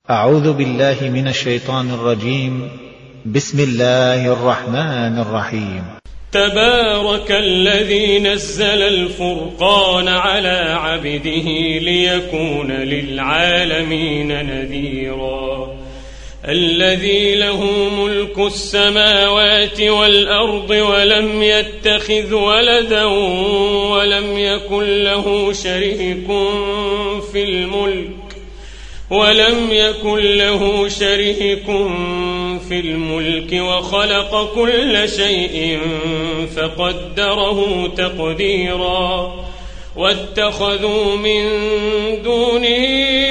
أعوذ بالله من الشيطان الرجيم. بسم الله الرحمن الرحيم. تبارك الذي نزل الفرقان على عبده ليكون للعالمين نذيرا الذي له ملك السماوات والأرض ولم يتخذ ولدا ولم يكن له شريك في الملك وخلق كل شيء فقدره تقديرا واتخذوا من دونه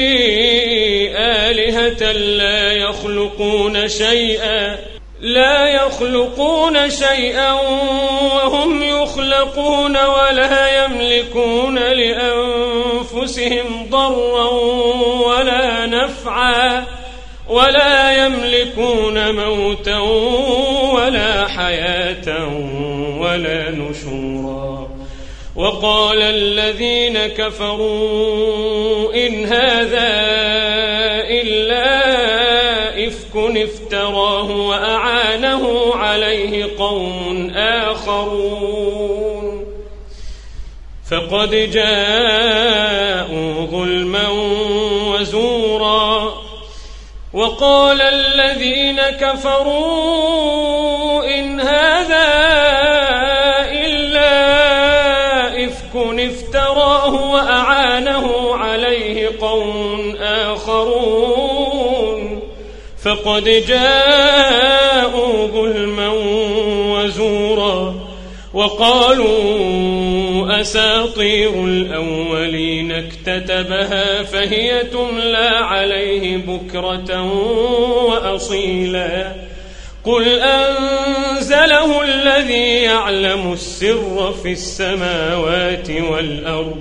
آلهة لا يخلقون شيئا وهم يخلقون ولا يملكون لأنفسهم ضرا ولا نفعا ولا يملكون موتا ولا حياة ولا نشورا. وقال الذين كفروا إن هذا إلا إفك افتراه وأعانه عليه قوم آخرون فقد جاءوا ظلما وزورا. وقال الذين كفروا إن هذا إلا إفك افتراه وأعانه عليه قوم آخرون فقد جاءوا ظلما وزورا. وقالوا أساطير الأولين اكتتبها فهي تملى عليه بكرة وأصيلا قل أنزله الذي يعلم السر في السماوات والأرض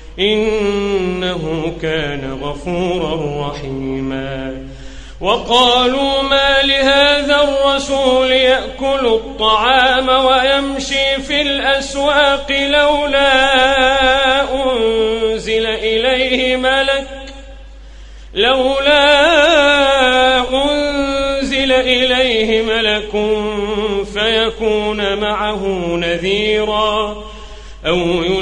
إنه كان غفورا رحيما. وقالوا ما لهذا الرسول يأكل الطعام ويمشي في الأسواق لولا أنزل إليه ملك فيكون معه نذيرا أو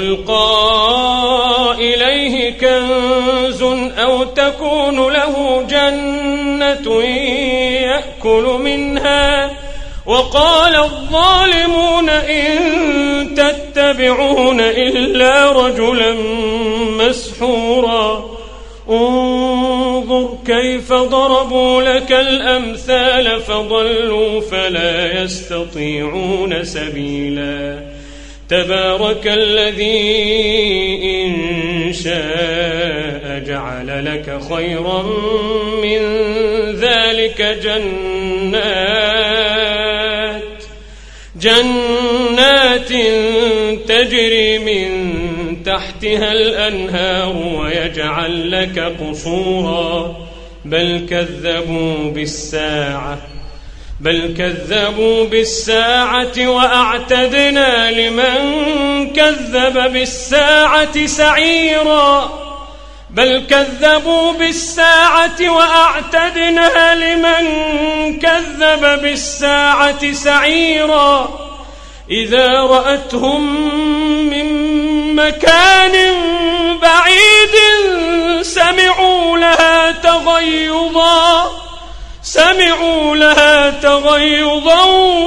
يلقى إليه كنز أو تكون له جنة يأكل منها. وقال الظالمون إن تتبعون إلا رجلا مسحورا انظر كيف ضربوا لك الأمثال فضلوا فلا يستطيعون سبيلا. تبارك الذي إن شاء جعل لك خيرا من ذلك جنات تجري من تحتها الأنهار ويجعل لك قصورا بل كذبوا بالساعة وأعتدنا لمن كذب بالساعة سعيرا إذا رأتهم من مكان بعيد سمعوا لها تغيظا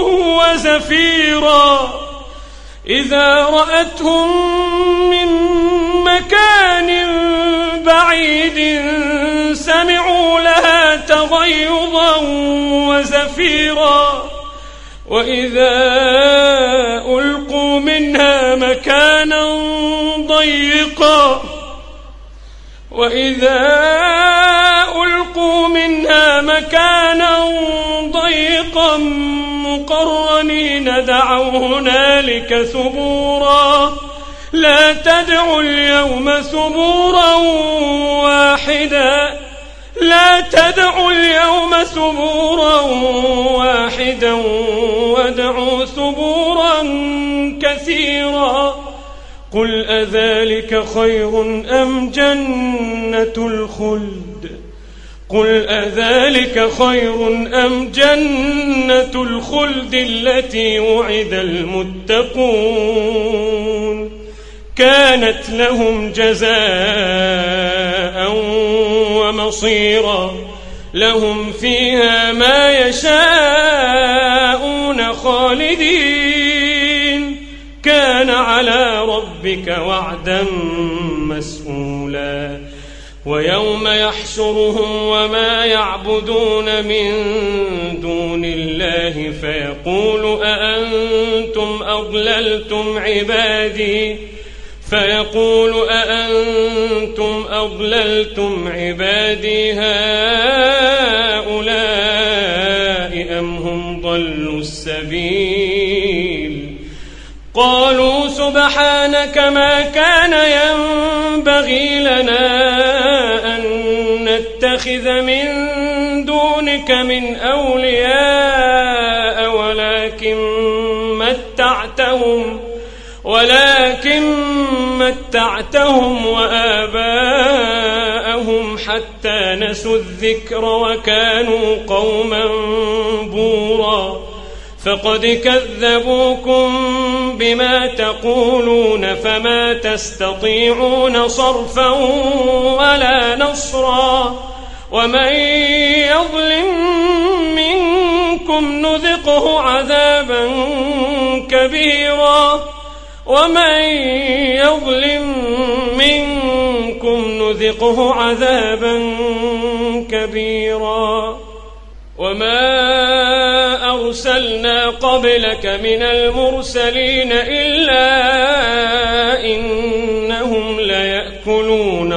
وزفيرا إذا رأتهم من مكان بعيد سمعوا لها تغيظا وزفيرا وإذا ألقوا منها مكانا ضيقا مقرنين دعوا هنالك ثبورا لا تدعوا اليوم ثبورا واحدا وادعوا ثبورا كثيرا قل أذلك خير أم جنة الخلد قل أذلك خير أم جنة الخلد التي وعد المتقون كانت لهم جزاء ومصيرا لهم فيها ما يشاءون خالدين كان على ربك وعدا مسئولا ويوم يحشرهم وما يعبدون من دون الله فيقول أأنتم أضللتم عبادي هؤلاء أم هم ضلوا السبيل قالوا سبحانك ما كان ينبغي لنا أن نتخذ من دونك من أولياء ولكن متعتهم وآباءهم حتى نسوا الذكر وكانوا قوما بورا فقد كذبوكم بما تقولون فما تستطيعون صرفا ولا نصرا ومن يظلم منكم نذقه عذابا كبيرا وما أرسلنا قبلك من المرسلين إلا إنهم ليأكلون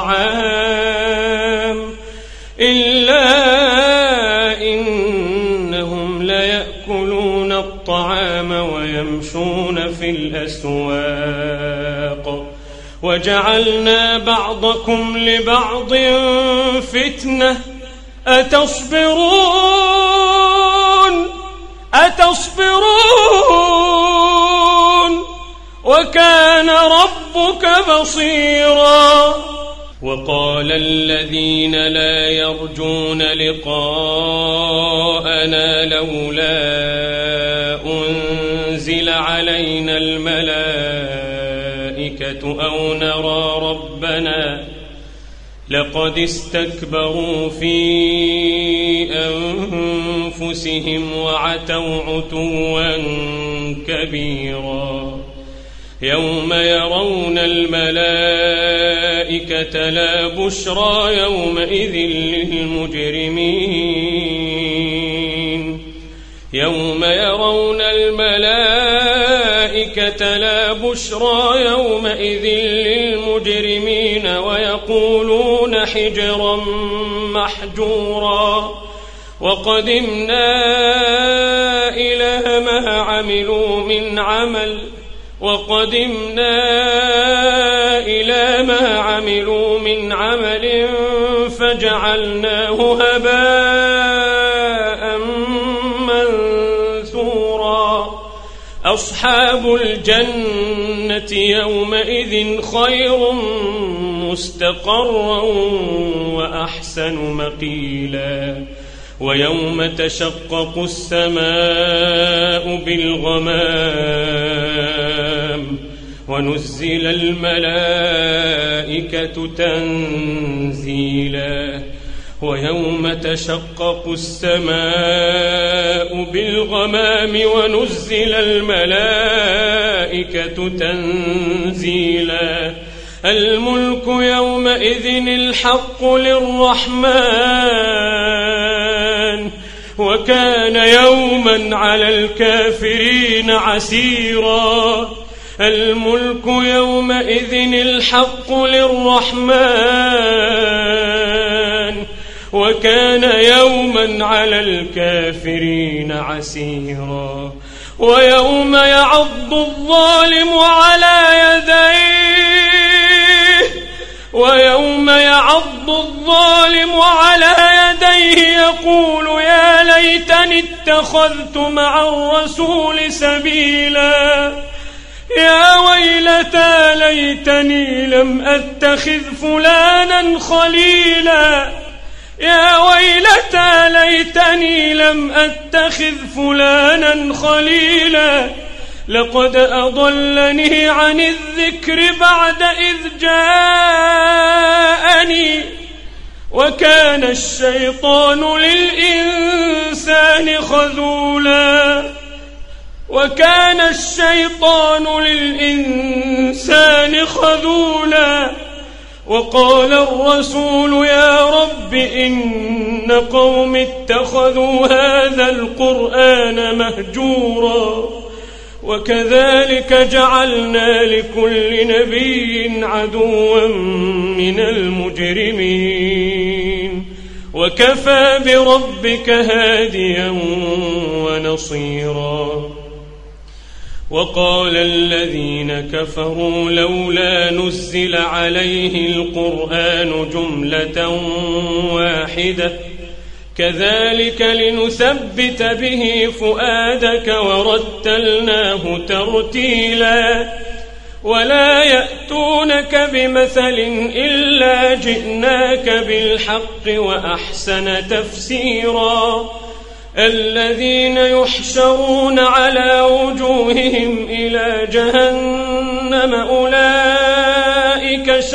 الطعام ويمشون في الأسواق وجعلنا بعضكم لبعض فتنة أتصبرون وكان ربك بصيرا وقال الذين لا يرجون لقاءنا لولا أنزل علينا الملائكة أو نرى ربنا لقد استكبروا في أنفسهم وعتوا عتوا كبيرا يوم يرون الملائكة لا بشرى يومئذ للمجرمين ويقولون حجرا محجورا وقدمنا إلى ما عملوا من عمل فجعلناه هباء منثورا أصحاب الجنة يومئذ خير مستقرا وأحسن مقيلا ويوم تشقق السماء بالغمام ونزل الملائكة تنزيلا ويوم تشقق السماء بالغمام ونزل الملائكة تنزيلا الملك يومئذ الحق للرحمن وكان يوما على الكافرين عسيرا الملك يومئذ الحق للرحمن وكان يوما على الكافرين عسيرا ويوم يعض الظالم على يديه يقول يا ليتني اتخذت مع الرسول سبيلا يا ويلتى ليتني لم أتخذ فلانا خليلا يا ويلتى ليتني لم أتخذ فلانا خليلا لقد أضلني عن الذكر بعد إذ جاءني وكان الشيطان للإنسان خذولا وقال الرسول يا رب إن قوم اتخذوا هذا القرآن مهجورا وكذلك جعلنا لكل نبي عدوا من المجرمين وكفى بربك هاديا ونصيرا وقال الذين كفروا لولا نزل عليه القرآن جملة واحدة كذلك لنثبت به فؤادك ورتلناه ترتيلا ولا يأتونك بمثل إلا جئناك بالحق وأحسن تفسيرا الذين يحشرون على وجوههم إلى جهنم أولئك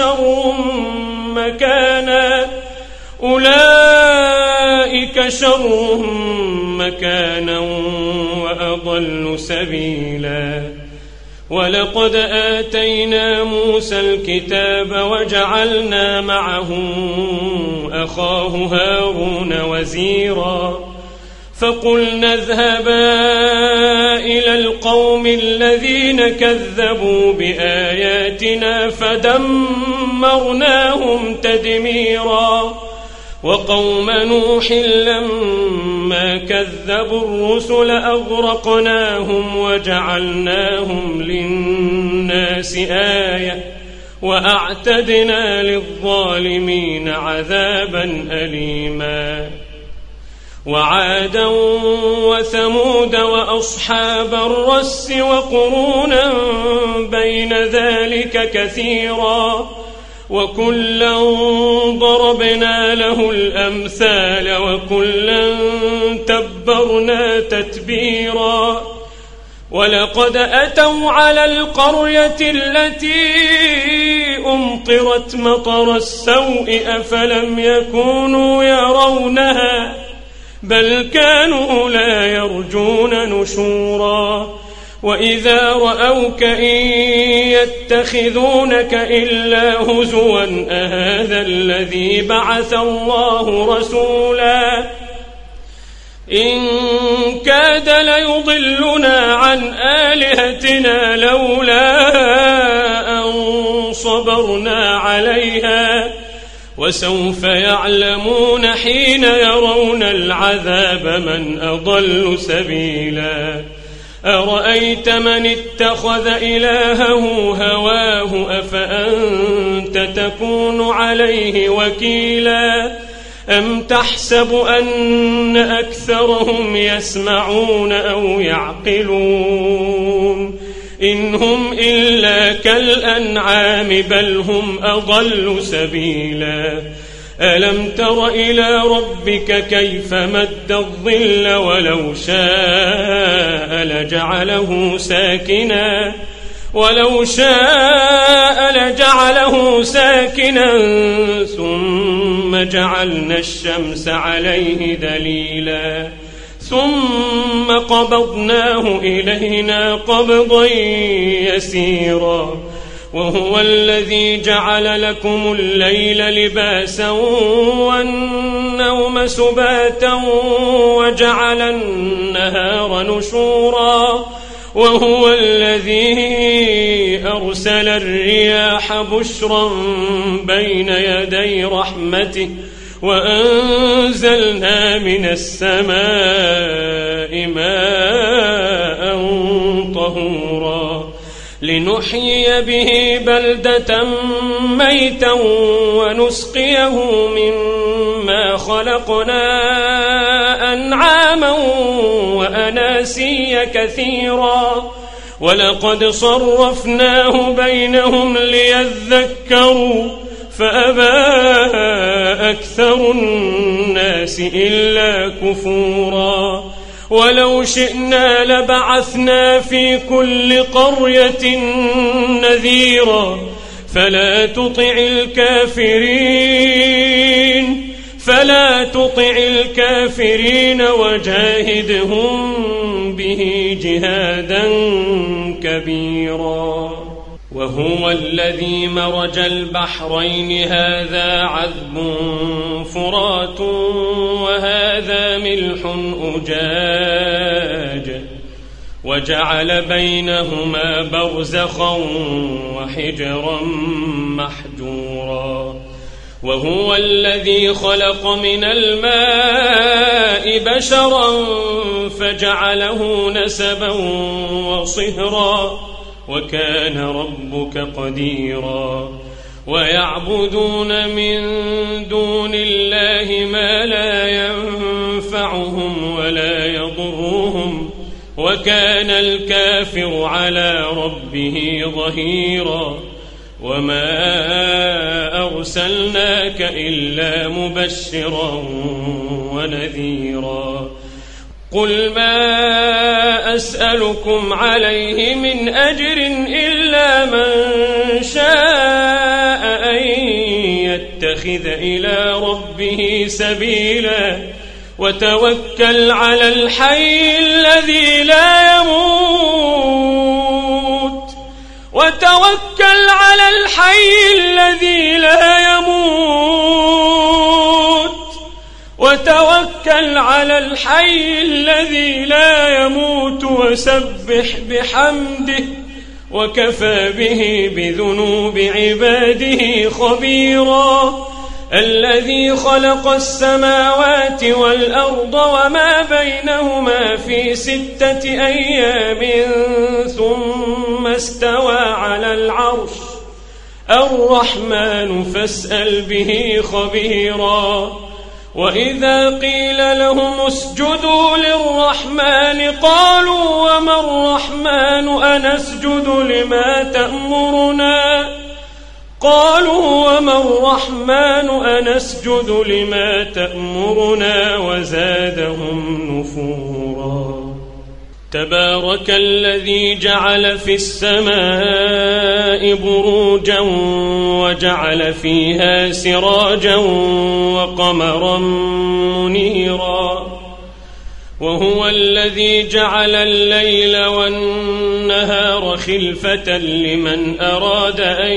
شر مكانا وأضل سبيلا ولقد آتينا موسى الكتاب وجعلنا معه أخاه هارون وزيرا فقلنا اذهبا إلى القوم الذين كذبوا بآياتنا فدمرناهم تدميرا وقوم نوح لما كذبوا الرسل أغرقناهم وجعلناهم للناس آية وأعتدنا للظالمين عذابا أليما وعادا وثمود وأصحاب الرس وقرونا بين ذلك كثيرا وكلا ضربنا له الأمثال وكلا تبرنا تتبيرا ولقد أتوا على القرية التي أمطرت مطر السوء أفلم يكونوا يرونها بل كانوا لا يرجون نشورا وإذا رأوك إن يتخذونك إلا هزوا أهذا الذي بعث الله رسولا إن كاد ليضلنا عن آلهتنا لولا أن صبرنا عليها وسوف يعلمون حين يرون العذاب من أضل سبيلا أرأيت من اتخذ إلهه هواه أفأنت تكون عليه وكيلا أم تحسب أن أكثرهم يسمعون أو يعقلون إن هم إلا كالأنعام بل هم أضل سبيلا ألم تر إلى ربك كيف مد الظل ولو شاء لجعله ساكنا ثم جعلنا الشمس عليه دليلا ثم قبضناه إلينا قبضا يسيرا وهو الذي جعل لكم الليل لباسا والنوم سباتا وجعل النهار نشورا وهو الذي أرسل الرياح بشرا بين يدي رحمته وأنزلنا من السماء ماء طهورا لنحيي به بلدة ميتا ونسقيه مما خلقنا أنعاما وأناسيا كثيرا ولقد صرفناه بينهم ليذكروا فأبى أكثر الناس إلا كفورا ولو شئنا لبعثنا في كل قرية نذيرا فلا تطع الكافرين وجاهدهم به جهادا كبيرا وهو الذي مرج البحرين هذا عذب فرات وهذا ملح أجاج وجعل بينهما برزخا وحجرا محجورا وهو الذي خلق من الماء بشرا فجعله نسبا وصهرا وكان ربك قديرا ويعبدون من دون الله ما لا ينفعهم ولا يضرهم وكان الكافر على ربه ظهيرا وما أرسلناك إلا مبشرا ونذيرا قل ما أسألكم عليه من أجر إلا من شاء أن يتخذ إلى ربه سبيلا وتوكل على الحي الذي لا يموت وسبح بحمده وكفى به بذنوب عباده خبيرا الذي خلق السماوات والأرض وما بينهما في 6 أيام ثم استوى على العرش الرحمن فاسأل به خبيرا وإذا قيل لهم اسجدوا للرحمن قالوا وما الرحمن أنسجد لما تأمرنا وزادهم نفورا تبارك الذي جعل في السماء بروجا وجعل فيها سراجا وقمرا منيرا وهو الذي جعل الليل والنهار خلفة لمن أراد أن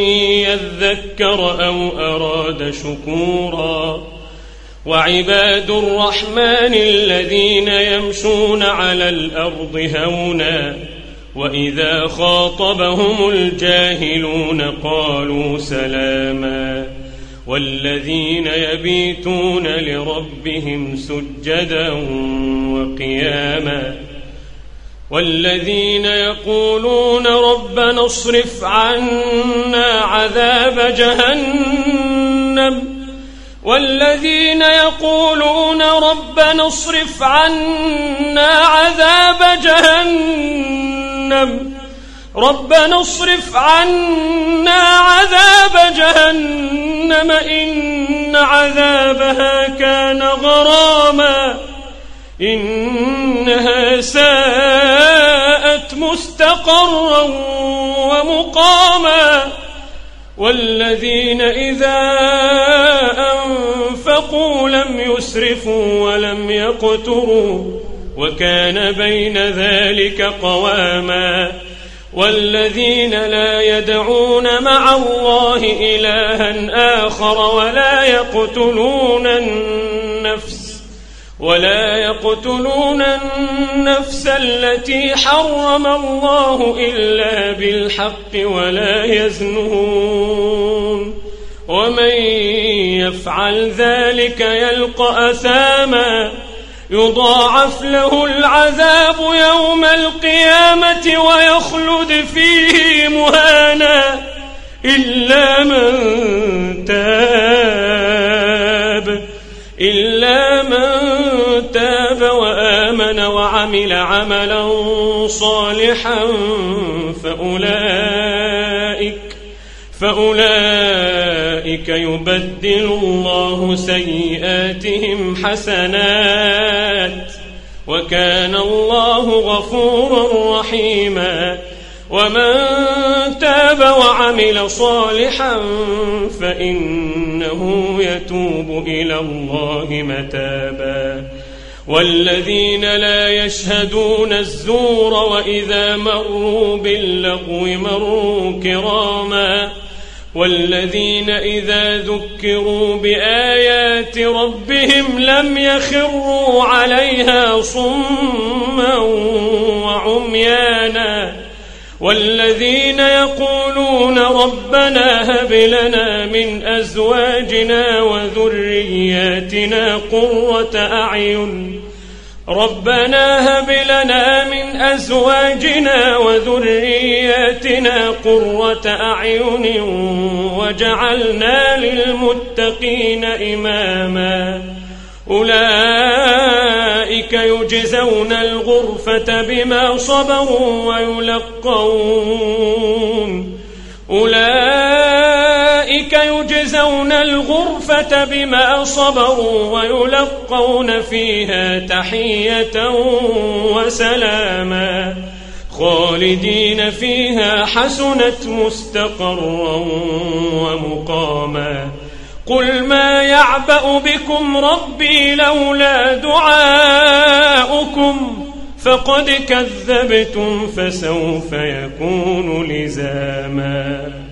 يذكر أو أراد شكورا وعباد الرحمن الذين يمشون على الأرض هونا وإذا خاطبهم الجاهلون قالوا سلاما والذين يبيتون لربهم سجدا وقياما والذين يقولون ربنا اصرف عنا عذاب جهنم ربنا اصرف عنا عذاب جهنم إن عذابها كان غراما إنها ساءت مستقرا ومقاما والذين إذا أنفقوا لم يسرفوا ولم يقتروا وكان بين ذلك قواما والذين لا يدعون مع الله إلها آخر ولا يقتلون النفس التي حرم الله إلا بالحق ولا يزنون ومن يفعل ذلك يلقى أثاما يضاعف له العذاب يوم القيامة ويخلد فيه مهانا إلا من تاب وآمن وعمل عملا صالحا فأولئك أولئك يبدل الله سيئاتهم حسنات وكان الله غفورا رحيما ومن تاب وعمل صالحا فإنه يتوب إلى الله متابا والذين لا يشهدون الزور وإذا مروا باللغو مروا كراما والذين إذا ذكروا بآيات ربهم لم يخروا عليها صما وعميانا والذين يقولون ربنا هب لنا من أزواجنا وذرياتنا قرة أعين وجعلنا للمتقين إماما أولئك يجزون الغرفة بما صبروا ويلقون فيها تحية وسلاما خالدين فيها حسنت مستقرا ومقاما قل ما يعبأ بكم ربي لولا دعاؤكم فقد كذبتم فسوف يكون لزاما.